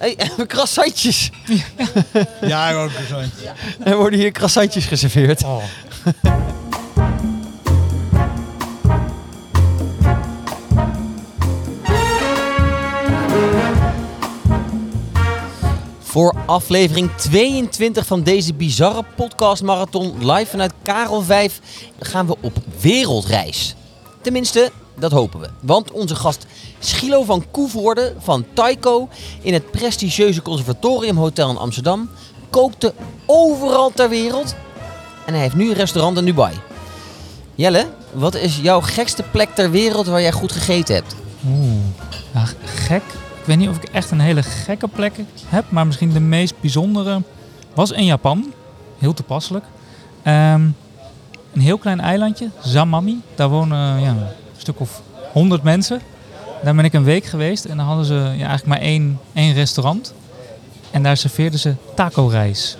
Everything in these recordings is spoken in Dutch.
Hey, croissantjes. Ja, ik ook croissantjes. Er worden hier croissantjes geserveerd. Oh. Voor aflevering 22 van deze bizarre podcastmarathon live vanuit Karel 5 gaan we op wereldreis. Tenminste, dat hopen we. Want onze gast Schilo van Koevoorde van Taiko in het prestigieuze Conservatoriumhotel in Amsterdam kookte overal ter wereld. En hij heeft nu een restaurant in Dubai. Jelle, wat is jouw gekste plek ter wereld waar jij goed gegeten hebt? Nou, gek. Ik weet niet of ik echt een hele gekke plek heb, maar misschien de meest bijzondere was in Japan. Heel toepasselijk. Een heel klein eilandje, Zamami. Daar wonen een stuk of 100 mensen. Daar ben ik een week geweest en dan hadden ze eigenlijk maar één restaurant. En daar serveerden ze taco-rijst.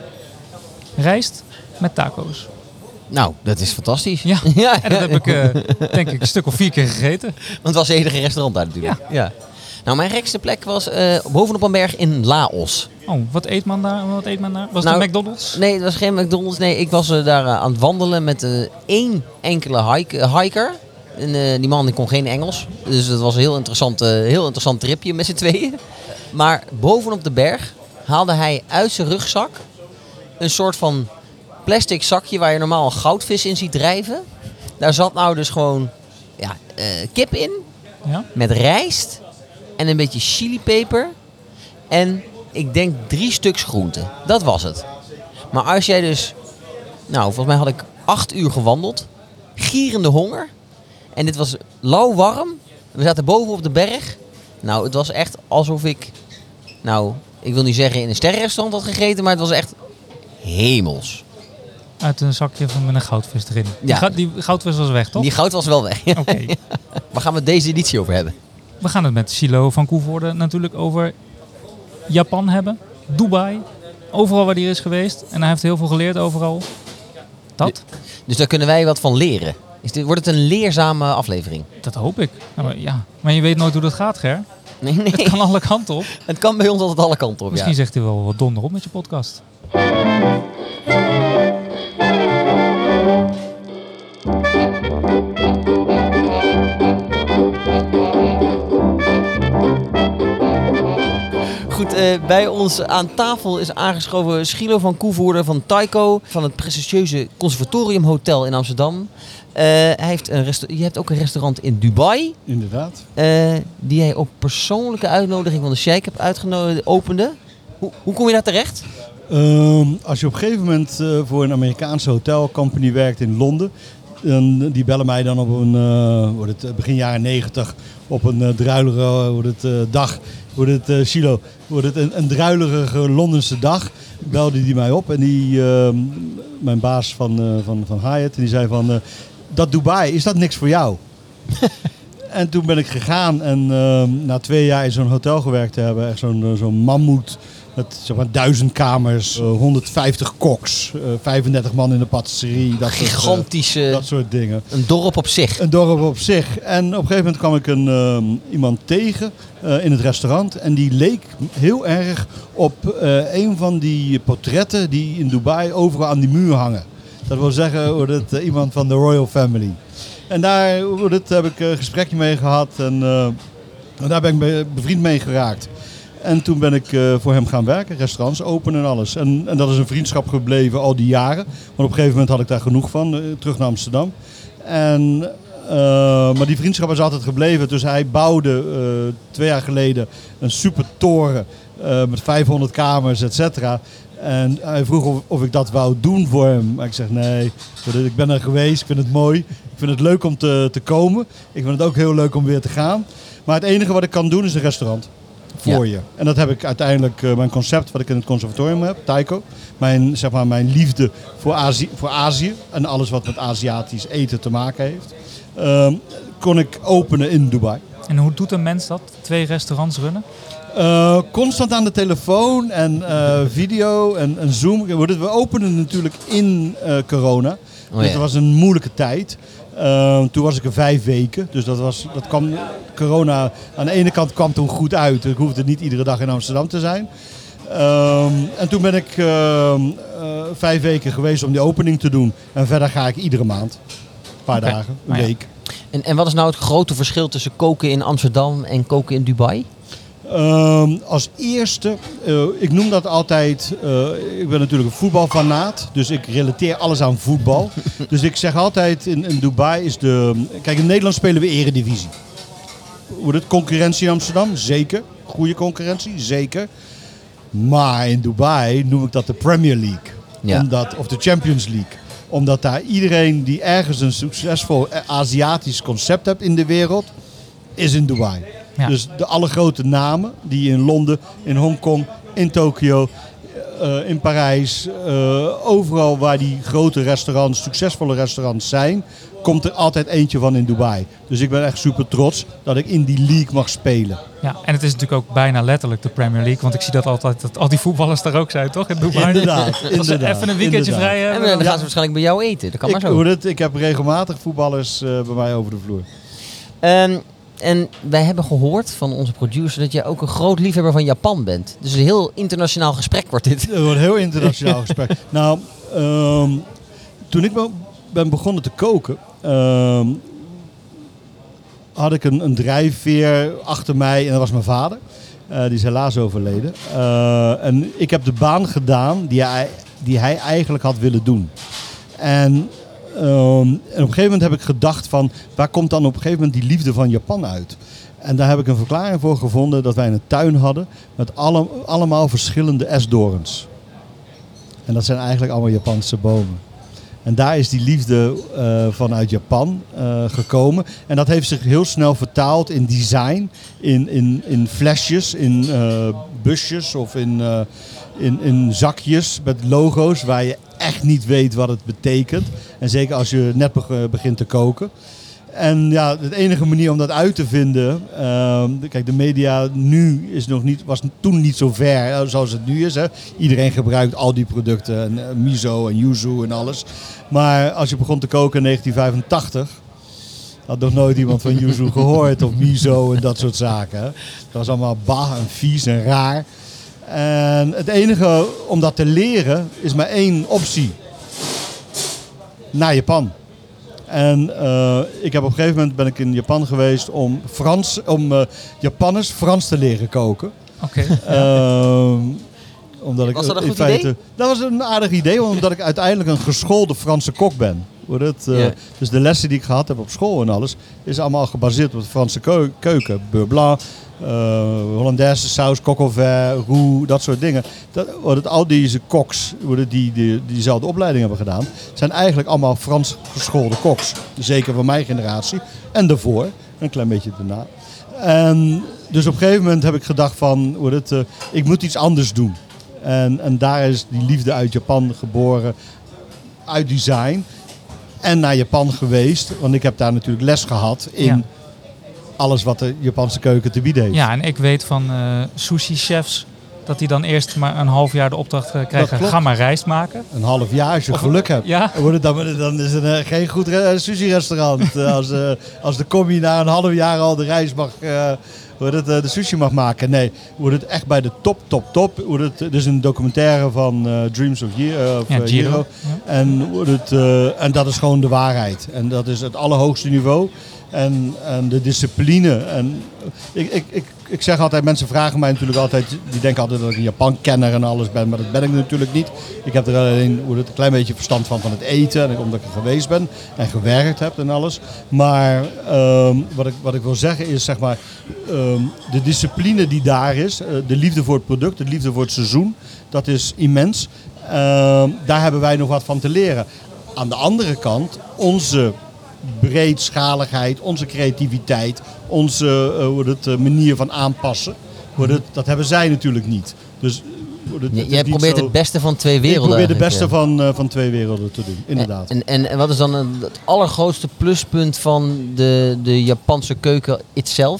Rijst met taco's. Nou, dat is fantastisch. Ja, en dat heb ik denk ik een stuk of 4 keer gegeten. Want het was het enige restaurant daar natuurlijk. Ja. Nou, mijn gekste plek was bovenop een berg in Laos. Oh, wat eet men daar? Was het een McDonald's? Nee, het was geen McDonald's. Nee, ik was daar aan het wandelen met één enkele hiker. En, die man die kon geen Engels. Dus dat was een heel interessant tripje met z'n tweeën. Maar bovenop de berg haalde hij uit zijn rugzak een soort van plastic zakje waar je normaal een goudvis in ziet drijven. Daar zat nou dus gewoon kip in. Ja? Met rijst en een beetje chilipeper. En ik denk 3 stuks groente. Dat was het. Maar als jij dus... Nou, volgens mij had ik 8 uur gewandeld. Gierende honger. En dit was lauw warm. We zaten boven op de berg. Nou, het was echt alsof ik... Nou, ik wil niet zeggen in een sterrenrestaurant had gegeten. Maar het was echt hemels. Uit een zakje met een goudvis erin. Ja. Die goudvis was weg, toch? Die goud was wel weg. Oké. Waar gaan we deze editie over hebben? We gaan het met Schilo van Koevoorde natuurlijk over Japan hebben. Dubai. Overal waar hij is geweest. En hij heeft heel veel geleerd overal. Dat? Dus daar kunnen wij wat van leren. Wordt het een leerzame aflevering? Dat hoop ik. Maar je weet nooit hoe dat gaat, Ger. Nee. Het kan alle kanten op. Het kan bij ons altijd alle kanten op, Misschien zegt hij wel wat donder op met je podcast. Goed, bij ons aan tafel is aangeschoven Schilo van Koevoorde van Taiko van het prestigieuze Conservatoriumhotel in Amsterdam. Je hebt ook een restaurant in Dubai. Inderdaad. Die hij op persoonlijke uitnodiging van de Sheikh hebt opende. Hoe kom je daar terecht? Als je op een gegeven moment voor een Amerikaanse hotelcompany werkt in Londen. Die bellen mij dan op een begin jaren 90 op een druilerige dag. Schilo, een druilerige Londense dag. Belde die mij op en mijn baas van Hyatt, die zei van... dat Dubai, is dat niks voor jou? En toen ben ik gegaan en na 2 jaar in zo'n hotel gewerkt te hebben, echt zo'n mammoet met zeg maar 1000 kamers, 150 koks, 35 man in de patisserie. Gigantische... dat soort dingen. Een dorp op zich. Een dorp op zich. En op een gegeven moment kwam ik iemand tegen in het restaurant. En die leek heel erg op een van die portretten die in Dubai overal aan die muur hangen. Dat wil zeggen, iemand van de Royal Family. En daar heb ik een gesprekje mee gehad en daar ben ik bevriend mee geraakt. En toen ben ik voor hem gaan werken, restaurants openen en alles. En dat is een vriendschap gebleven al die jaren. Want op een gegeven moment had ik daar genoeg van, terug naar Amsterdam. Maar die vriendschap is altijd gebleven. Dus hij bouwde 2 jaar geleden een super toren met 500 kamers, et cetera. En hij vroeg of ik dat wou doen voor hem. Maar ik zeg nee, ik ben er geweest, ik vind het mooi. Ik vind het leuk om te komen. Ik vind het ook heel leuk om weer te gaan. Maar het enige wat ik kan doen is een restaurant. Voor je. En dat heb ik uiteindelijk, mijn concept wat ik in het conservatorium heb, Taiko. Mijn liefde voor Azië en alles wat met Aziatisch eten te maken heeft. Kon ik openen in Dubai. En hoe doet een mens dat? 2 restaurants runnen? Constant aan de telefoon en video en Zoom. We openen natuurlijk in corona. Dus dat was een moeilijke tijd. Toen was ik er 5 weken. Dus dat kwam, corona aan de ene kant kwam toen goed uit. Ik hoefde niet iedere dag in Amsterdam te zijn. En toen ben ik 5 weken geweest om die opening te doen. En verder ga ik iedere maand. Een paar dagen, een week. En wat is nou het grote verschil tussen koken in Amsterdam en koken in Dubai? Als eerste, ik noem dat altijd, ik ben natuurlijk een voetbalfanaat, dus ik relateer alles aan voetbal. Dus ik zeg altijd, in Dubai is kijk, in Nederland spelen we eredivisie. Wordt het concurrentie in Amsterdam? Zeker. Goede concurrentie? Zeker. Maar in Dubai noem ik dat de Premier League. Ja. Of de Champions League. Omdat daar iedereen die ergens een succesvol Aziatisch concept hebt in de wereld, is in Dubai. Ja. Dus de alle grote namen die in Londen, in Hongkong, in Tokio, in Parijs, overal waar die grote restaurants, succesvolle restaurants zijn, komt er altijd eentje van in Dubai. Dus ik ben echt super trots dat ik in die league mag spelen. Ja, en het is natuurlijk ook bijna letterlijk de Premier League. Want ik zie dat altijd, dat al die voetballers daar ook zijn, toch? In Dubai. Inderdaad. Als ze even een weekendje vrij En hebben. dan gaan ze waarschijnlijk bij jou eten. Dat kan maar zo. Ik heb regelmatig voetballers bij mij over de vloer. En wij hebben gehoord van onze producer dat jij ook een groot liefhebber van Japan bent. Dus een heel internationaal gesprek wordt dit. Het wordt een heel internationaal gesprek. Nou, toen ik ben begonnen te koken, had ik een drijfveer achter mij en dat was mijn vader. Die is helaas overleden. En ik heb de baan gedaan die hij eigenlijk had willen doen. En op een gegeven moment heb ik gedacht van, waar komt dan op een gegeven moment die liefde van Japan uit? En daar heb ik een verklaring voor gevonden dat wij een tuin hadden met allemaal verschillende esdorens. En dat zijn eigenlijk allemaal Japanse bomen. En daar is die liefde vanuit Japan gekomen. En dat heeft zich heel snel vertaald in design, in flesjes, in busjes of in zakjes met logo's waar je echt niet weet wat het betekent. En zeker als je net begint te koken. En ja, de enige manier om dat uit te vinden, kijk, de media nu was toen niet zo ver zoals het nu is. Hè. Iedereen gebruikt al die producten, en, miso en yuzu en alles. Maar als je begon te koken in 1985, had nog nooit iemand van yuzu gehoord of miso en dat soort zaken. Hè. Dat was allemaal bah en vies en raar. En het enige om dat te leren is maar één optie. Naar Japan. En ik heb op een gegeven moment ben ik in Japan geweest om Japanners Frans te leren koken. Oké. Was dat een goed idee? Dat was een aardig idee, omdat ik uiteindelijk een geschoolde Franse kok ben. Dus de lessen die ik gehad heb op school en alles, is allemaal gebaseerd op de Franse keuken. Beurre blanc, Hollandaise saus, coq au vin, roux, dat soort dingen. Al deze koks die diezelfde opleiding hebben gedaan, zijn eigenlijk allemaal Frans geschoolde koks. Zeker van mijn generatie. En daarvoor, een klein beetje daarna. En dus op een gegeven moment heb ik gedacht van, ik moet iets anders doen. En daar is die liefde uit Japan geboren, uit design. En naar Japan geweest, want ik heb daar natuurlijk les gehad in alles wat de Japanse keuken te bieden heeft. Ja, en ik weet van sushi-chefs dat die dan eerst maar een half jaar de opdracht krijgen, ga maar rijst maken. Een half jaar, als je geluk hebt. Ja. Dan is het geen goed sushi-restaurant. Als de commie na een half jaar al de rijst mag, de sushi mag maken. Nee, wordt het echt bij de top. Dus een documentaire van Dreams of Jiro. Ja. En dat is gewoon de waarheid. En dat is het allerhoogste niveau. En de discipline. En ik zeg altijd, mensen vragen mij natuurlijk altijd, die denken altijd dat ik een Japan-kenner en alles ben, maar dat ben ik natuurlijk niet. Ik heb er alleen een klein beetje verstand van het eten, en omdat ik er geweest ben en gewerkt heb en alles. Maar wat ik wil zeggen is, zeg maar, de discipline die daar is, de liefde voor het product, de liefde voor het seizoen, dat is immens. Daar hebben wij nog wat van te leren. Aan de andere kant, onze breedschaligheid, onze creativiteit, onze manier van aanpassen, dat hebben zij natuurlijk niet. Dus jij probeert het beste van twee werelden. Ik probeer het beste van twee werelden te doen, inderdaad. En wat is dan het allergrootste pluspunt van de Japanse keuken itself?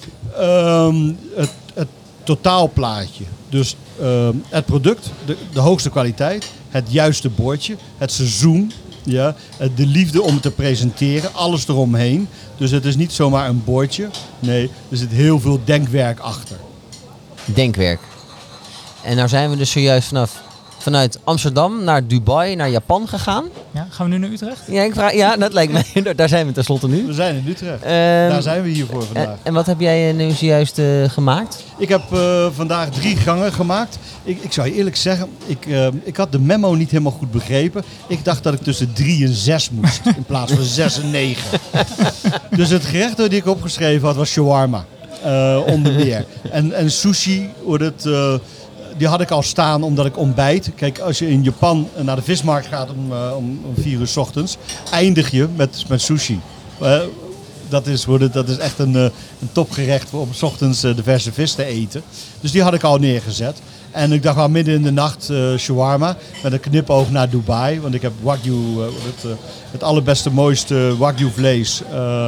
Het totaalplaatje. Dus het product, de hoogste kwaliteit, het juiste bordje, het seizoen. Ja, de liefde om het te presenteren, alles eromheen. Dus het is niet zomaar een bordje. Nee, er zit heel veel denkwerk achter. Denkwerk. En nou zijn we dus zojuist vanuit Amsterdam naar Dubai, naar Japan gegaan. Ja, gaan we nu naar Utrecht? Ja, dat lijkt mij. Daar zijn we tenslotte nu. We zijn in Utrecht. Daar zijn we hier voor vandaag. En wat heb jij nu zojuist gemaakt? Ik heb vandaag 3 gangen gemaakt. Ik zou je eerlijk zeggen, ik had de memo niet helemaal goed begrepen. Ik dacht dat ik tussen 3 en 6 moest, in plaats van 6 en 9. Dus het gerecht dat ik opgeschreven had was shawarma, onder meer. En sushi, die had ik al staan omdat ik ontbijt. Kijk, als je in Japan naar de vismarkt gaat om 4 uur 's ochtends, eindig je met sushi. Dat is echt een topgerecht om 's ochtends de verse vis te eten. Dus die had ik al neergezet. En ik dacht wel midden in de nacht shawarma met een knipoog naar Dubai. Want ik heb wagyu, het allerbeste, mooiste wagyu vlees.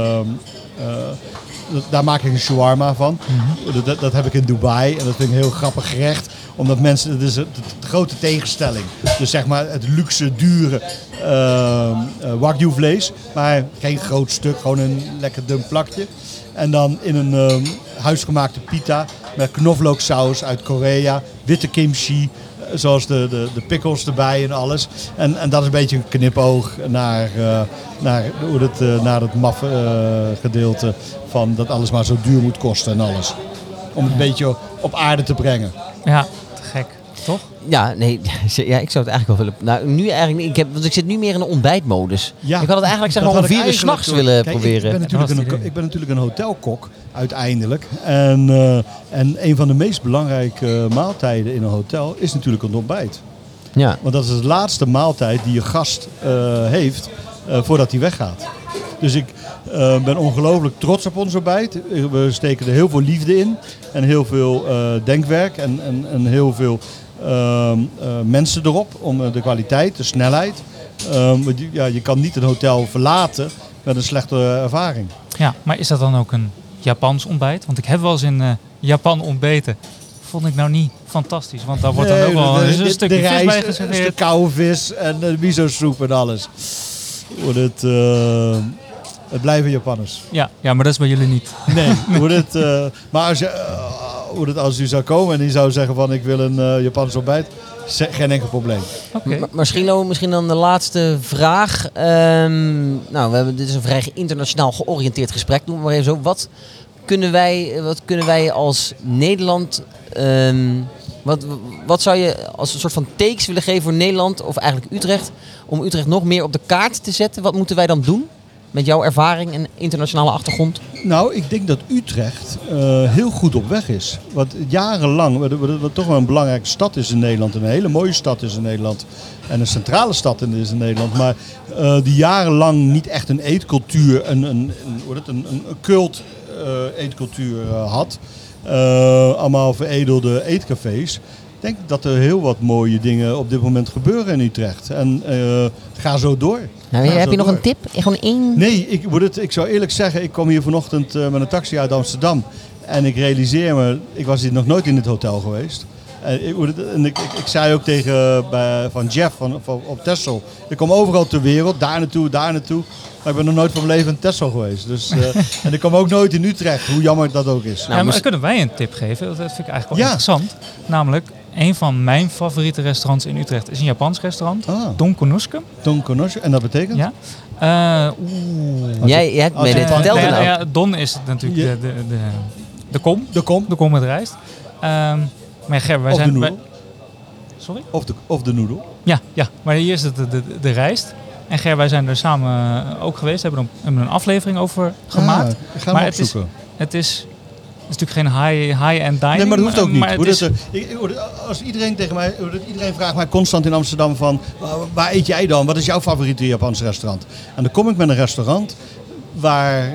Daar maak ik een shawarma van. Mm-hmm. Dat heb ik in Dubai en dat vind ik een heel grappig gerecht. Omdat mensen, het is de grote tegenstelling. Dus zeg maar het luxe, dure wagyu vlees. Maar geen groot stuk, gewoon een lekker dun plakje. En dan in een huisgemaakte pita met knoflooksaus uit Korea. Witte kimchi, zoals de pickles erbij en alles. En dat is een beetje een knipoog naar het maffe gedeelte van dat alles maar zo duur moet kosten en alles. Om het een beetje op aarde te brengen. Ja, te gek. Toch? Ja, nee, ja, ik zou het eigenlijk wel willen. Nou, nu eigenlijk niet. Want ik zit nu meer in een ontbijtmaaltijd. Ja, ik had het eigenlijk zeg maar om 4 uur 's nachts willen proberen. Ik ben natuurlijk een hotelkok, uiteindelijk. En een van de meest belangrijke maaltijden in een hotel is natuurlijk een ontbijt. Ja. Want dat is de laatste maaltijd die je gast heeft voordat hij weggaat. Dus ik ben ongelooflijk trots op ons ontbijt. We steken er heel veel liefde in. En heel veel denkwerk. En heel veel mensen erop. Om de kwaliteit, de snelheid. Je kan niet een hotel verlaten met een slechte ervaring. Ja, maar is dat dan ook een Japans ontbijt? Want ik heb wel eens in Japan ontbeten. Vond ik nou niet fantastisch. Want daar wordt dan ook wel een stukje vis rijst, bij geserveerd. een stuk koude vis en de miso soep en alles. Het blijven Japanners. Ja, maar dat is bij jullie niet. Nee, maar als u zou komen en die zou zeggen van ik wil een Japans ontbijt, geen enkel probleem. Okay. Misschien dan de laatste vraag. Dit is een vrij internationaal georiënteerd gesprek. Doen we maar even zo. Wat kunnen wij als Nederland... Wat zou je als een soort van takes willen geven voor Nederland of eigenlijk Utrecht, om Utrecht nog meer op de kaart te zetten? Wat moeten wij dan doen met jouw ervaring en internationale achtergrond? Nou, ik denk dat Utrecht heel goed op weg is. Want jarenlang, wat toch wel een belangrijke stad is in Nederland, een hele mooie stad is in Nederland en een centrale stad is in Nederland, maar die jarenlang niet echt een eetcultuur, een cult eetcultuur had. Allemaal veredelde eetcafés. Ik denk dat er heel wat mooie dingen op dit moment gebeuren in Utrecht. En ga zo door. Heb je nog een tip? Gewoon één? Nee, ik zou eerlijk zeggen, ik kom hier vanochtend met een taxi uit Amsterdam. En ik realiseer me, ik was hier nog nooit in het hotel geweest. En ik zei ook van Jeff op Texel. Ik kom overal ter wereld, daar naartoe. Maar ik ben nog nooit van mijn leven in Texel geweest. Dus, en ik kom ook nooit in Utrecht, hoe jammer dat ook is. Maar kunnen wij een tip geven? Dat vind ik eigenlijk wel interessant. Namelijk, een van mijn favoriete restaurants in Utrecht is een Japans restaurant. Don Konosuke. Don Konosuke, en dat betekent? Ja. Jij hebt me dit verteld. Ja, Don is natuurlijk de kom met rijst. Maar Ger, wij zijn bij... Sorry? Of de noedel. Ja, maar hier is het de rijst. En Ger, wij zijn er samen ook geweest. Hebben een aflevering over gemaakt. Ik ga hem opzoeken. Het is natuurlijk geen high-end dining. Nee, maar dat hoeft ook niet. Als iedereen vraagt mij constant in Amsterdam van, waar eet jij dan? Wat is jouw favoriete Japanse restaurant? En dan kom ik met een restaurant waar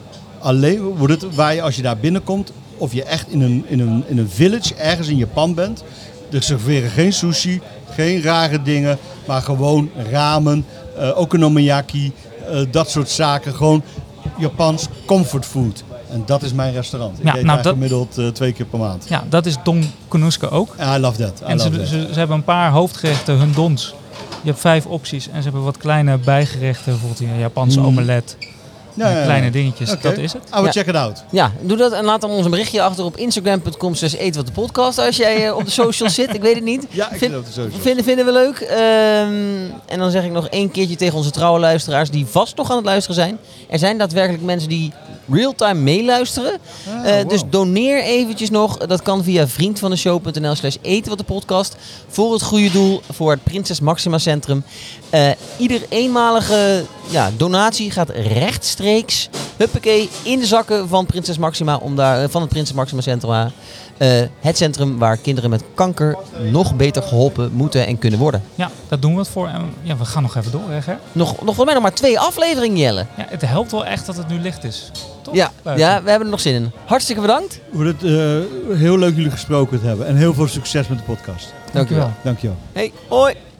je als je daar binnenkomt, of je echt in een village ergens in Japan bent. Er serveren geen sushi, geen rare dingen, maar gewoon ramen, okonomiyaki, dat soort zaken. Gewoon Japans comfortfood. En dat is mijn restaurant. Ik eet daar gemiddeld 2 keer per maand. Ja, dat is Don Konosuke ook. I love that. Ze hebben een paar hoofdgerechten, hun dons. Je hebt 5 opties en ze hebben wat kleine bijgerechten. Bijvoorbeeld een Japanse omelet. Kleine dingetjes, Oké. dat is het. I will Ja. check it out. Ja, doe dat en laat dan ons een berichtje achter op Instagram.com/etenwatdepodcast als jij op de socials zit. Ik weet het niet. Ja, ik Vind- geloof het sowieso. Vinden we leuk. En dan zeg ik nog 1 keertje tegen onze trouwe luisteraars die vast nog aan het luisteren zijn. Er zijn daadwerkelijk mensen die real-time meeluisteren. Wow. Dus doneer eventjes nog. Dat kan via vriendvandeshow.nl/etenwatdepodcast. Voor het goede doel, voor het Prinses Maxima Centrum. Ieder eenmalige donatie gaat rechtstreeks, huppakee, in de zakken van Prinses Maxima, van het Prinses Maxima Centrum. Het centrum waar kinderen met kanker nog beter geholpen moeten en kunnen worden. Ja, daar doen we het voor. En we gaan nog even door, hè, Ger? Nog voor mij nog maar 2 afleveringen, Jelle. Ja, het helpt wel echt dat het nu licht is. Toch? Ja, Buiten. we hebben er nog zin in. Hartstikke bedankt. Wordt het heel leuk jullie gesproken te hebben. En heel veel succes met de podcast. Dankjewel. Dankjewel. Hey, hoi.